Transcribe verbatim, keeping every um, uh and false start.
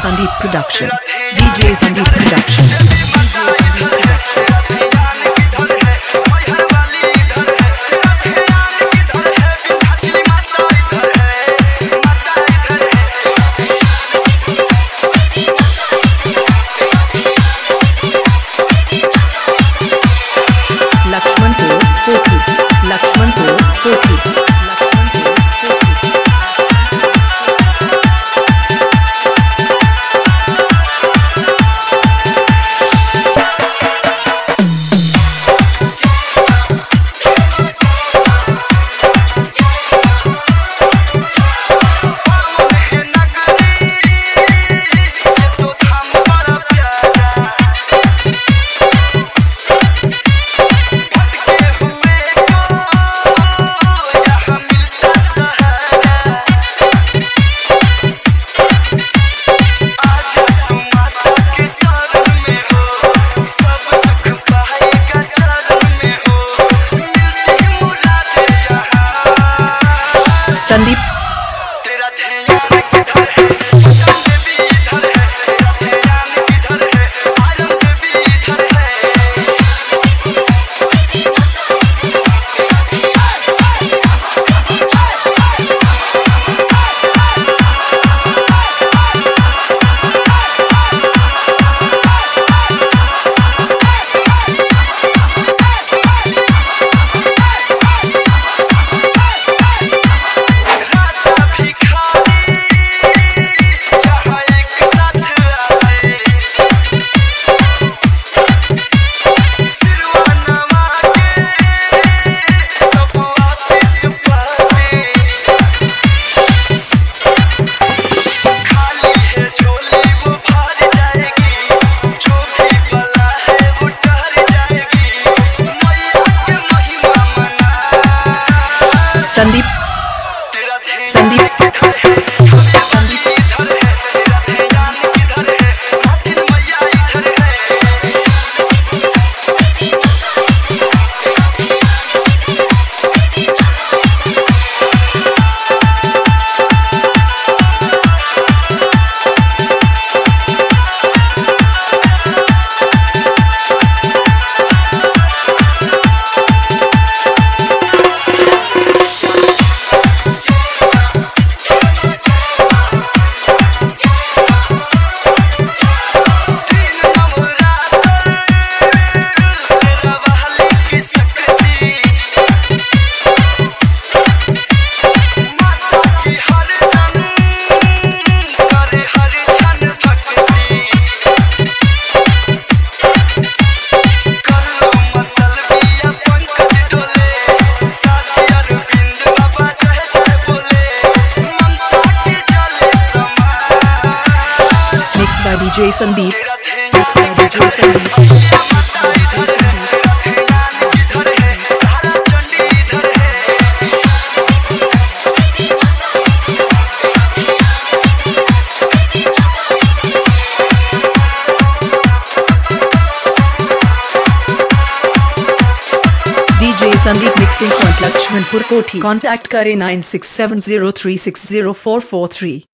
Sandeep Production. D J Sandeep Production. D J Sandeep Production. Lakshmanpur कोठी लक्ष्मणपुर कोठी संदीप तेरा ध्यान किधर है देवी इधर है तेरा ध्यान किधर है आलम देवी इधर है संदीप संदीप संदीप इधर है तेरा ध्यान किधर है हाथिन मैया इधर है by D J Sandeep. Mixed by D J Sandeep. D J Sandeep mixing point Lakshmanpur Kothi. Contact kare nine six seven zero three six zero four four three.